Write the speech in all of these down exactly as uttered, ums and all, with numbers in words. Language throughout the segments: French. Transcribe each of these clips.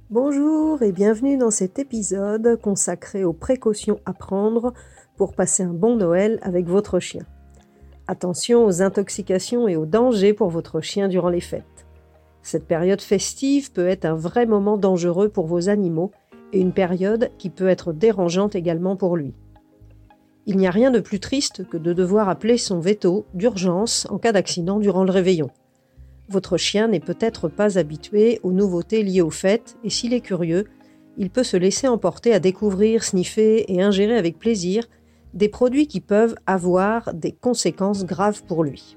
Bonjour et bienvenue dans cet épisode consacré aux précautions à prendre pour passer un bon Noël avec votre chien. Attention aux intoxications et aux dangers pour votre chien durant les fêtes. Cette période festive peut être un vrai moment dangereux pour vos animaux et une période qui peut être dérangeante également pour lui. Il n'y a rien de plus triste que de devoir appeler son veto d'urgence en cas d'accident durant le réveillon. Votre chien n'est peut-être pas habitué aux nouveautés liées aux fêtes et s'il est curieux, il peut se laisser emporter à découvrir, sniffer et ingérer avec plaisir des produits qui peuvent avoir des conséquences graves pour lui.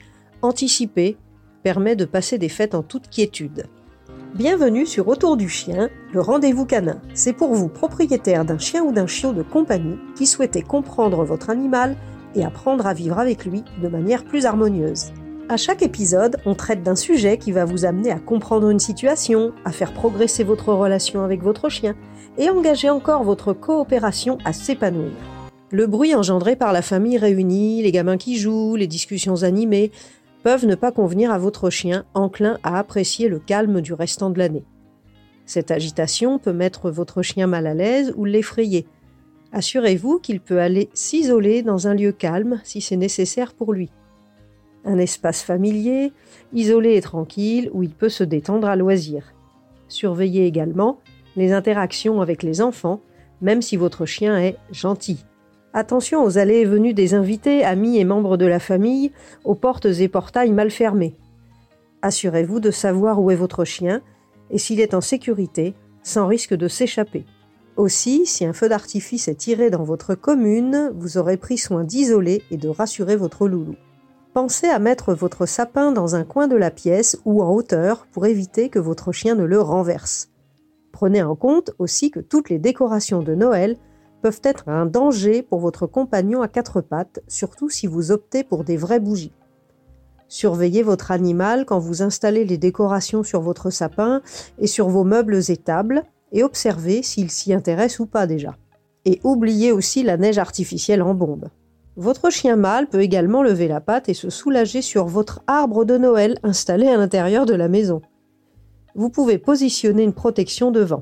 Anticiper permet de passer des fêtes en toute quiétude. Bienvenue sur Autour du chien, le rendez-vous canin. C'est pour vous, propriétaire d'un chien ou d'un chiot de compagnie, qui souhaitez comprendre votre animal et apprendre à vivre avec lui de manière plus harmonieuse. À chaque épisode, on traite d'un sujet qui va vous amener à comprendre une situation, à faire progresser votre relation avec votre chien et engager encore votre coopération à s'épanouir. Le bruit engendré par la famille réunie, les gamins qui jouent, les discussions animées peuvent ne pas convenir à votre chien, enclin à apprécier le calme du restant de l'année. Cette agitation peut mettre votre chien mal à l'aise ou l'effrayer. Assurez-vous qu'il peut aller s'isoler dans un lieu calme si c'est nécessaire pour lui. Un espace familier, isolé et tranquille, où il peut se détendre à loisir. Surveillez également les interactions avec les enfants, même si votre chien est gentil. Attention aux allées et venues des invités, amis et membres de la famille, aux portes et portails mal fermés. Assurez-vous de savoir où est votre chien et s'il est en sécurité, sans risque de s'échapper. Aussi, si un feu d'artifice est tiré dans votre commune, vous aurez pris soin d'isoler et de rassurer votre loulou. Pensez à mettre votre sapin dans un coin de la pièce ou en hauteur pour éviter que votre chien ne le renverse. Prenez en compte aussi que toutes les décorations de Noël peuvent être un danger pour votre compagnon à quatre pattes, surtout si vous optez pour des vraies bougies. Surveillez votre animal quand vous installez les décorations sur votre sapin et sur vos meubles et tables et observez s'il s'y intéresse ou pas déjà. Et oubliez aussi la neige artificielle en bombe. Votre chien mâle peut également lever la patte et se soulager sur votre arbre de Noël installé à l'intérieur de la maison. Vous pouvez positionner une protection devant.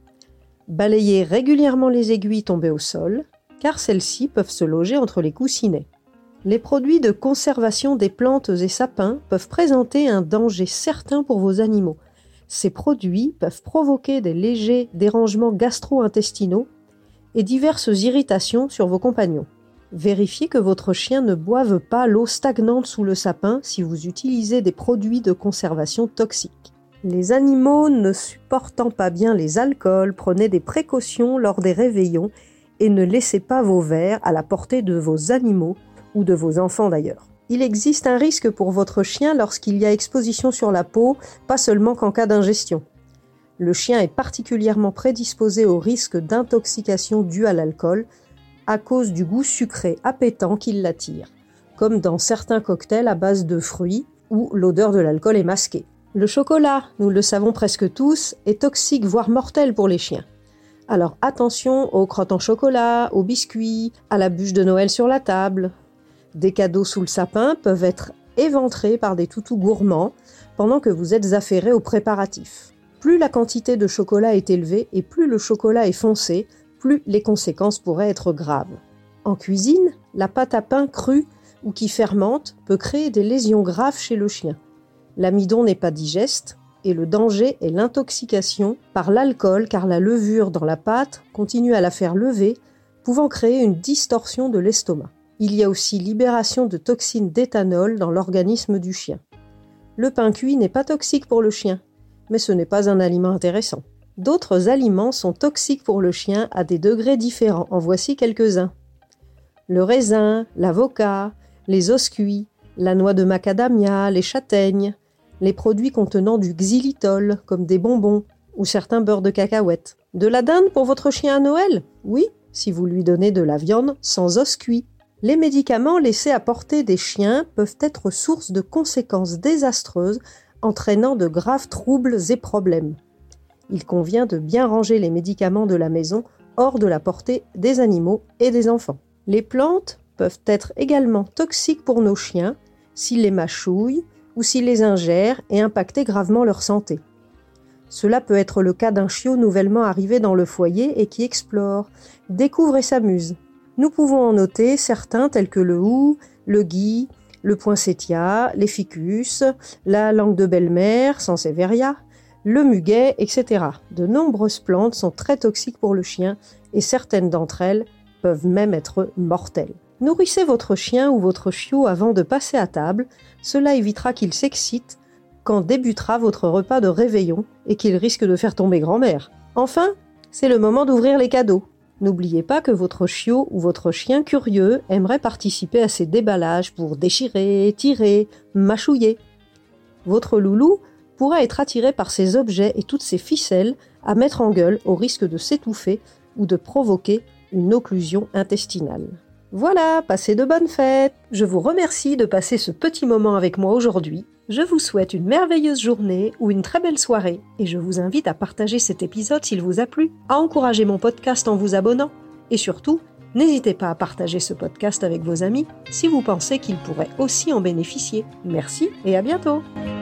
Balayez régulièrement les aiguilles tombées au sol, car celles-ci peuvent se loger entre les coussinets. Les produits de conservation des plantes et sapins peuvent présenter un danger certain pour vos animaux. Ces produits peuvent provoquer des légers dérangements gastro-intestinaux et diverses irritations sur vos compagnons. Vérifiez que votre chien ne boive pas l'eau stagnante sous le sapin si vous utilisez des produits de conservation toxiques. Les animaux ne supportant pas bien les alcools, prenez des précautions lors des réveillons et ne laissez pas vos verres à la portée de vos animaux ou de vos enfants d'ailleurs. Il existe un risque pour votre chien lorsqu'il y a exposition sur la peau, pas seulement qu'en cas d'ingestion. Le chien est particulièrement prédisposé au risque d'intoxication due à l'alcool, à cause du goût sucré appétant qui l'attire, comme dans certains cocktails à base de fruits où l'odeur de l'alcool est masquée. Le chocolat, nous le savons presque tous, est toxique voire mortel pour les chiens. Alors attention aux crottes en chocolat, aux biscuits, à la bûche de Noël sur la table. Des cadeaux sous le sapin peuvent être éventrés par des toutous gourmands pendant que vous êtes affairés aux préparatifs. Plus la quantité de chocolat est élevée et plus le chocolat est foncé, plus les conséquences pourraient être graves. En cuisine, la pâte à pain crue ou qui fermente peut créer des lésions graves chez le chien. L'amidon n'est pas digeste et le danger est l'intoxication par l'alcool car la levure dans la pâte continue à la faire lever, pouvant créer une distorsion de l'estomac. Il y a aussi libération de toxines d'éthanol dans l'organisme du chien. Le pain cuit n'est pas toxique pour le chien, mais ce n'est pas un aliment intéressant. D'autres aliments sont toxiques pour le chien à des degrés différents. En voici quelques-uns. Le raisin, l'avocat, les os cuits, la noix de macadamia, les châtaignes, les produits contenant du xylitol, comme des bonbons ou certains beurres de cacahuètes. De la dinde pour votre chien à Noël ? Oui, si vous lui donnez de la viande sans os cuits. Les médicaments laissés à portée des chiens peuvent être source de conséquences désastreuses entraînant de graves troubles et problèmes. Il convient de bien ranger les médicaments de la maison hors de la portée des animaux et des enfants. Les plantes peuvent être également toxiques pour nos chiens s'ils les mâchouillent ou s'ils les ingèrent et impacter gravement leur santé. Cela peut être le cas d'un chiot nouvellement arrivé dans le foyer et qui explore, découvre et s'amuse. Nous pouvons en noter certains tels que le hou, le gui, le poinsettia, les ficus, la langue de belle-mère, Sansevieria, le muguet, et cetera. De nombreuses plantes sont très toxiques pour le chien et certaines d'entre elles peuvent même être mortelles. Nourrissez votre chien ou votre chiot avant de passer à table, cela évitera qu'il s'excite quand débutera votre repas de réveillon et qu'il risque de faire tomber grand-mère. Enfin, c'est le moment d'ouvrir les cadeaux. N'oubliez pas que votre chiot ou votre chien curieux aimerait participer à ces déballages pour déchirer, tirer, mâchouiller. Votre loulou pourra être attiré par ces objets et toutes ces ficelles à mettre en gueule au risque de s'étouffer ou de provoquer une occlusion intestinale. Voilà, passez de bonnes fêtes. Je vous remercie de passer ce petit moment avec moi aujourd'hui. Je vous souhaite une merveilleuse journée ou une très belle soirée et je vous invite à partager cet épisode s'il vous a plu, à encourager mon podcast en vous abonnant et surtout, n'hésitez pas à partager ce podcast avec vos amis si vous pensez qu'ils pourraient aussi en bénéficier. Merci et à bientôt.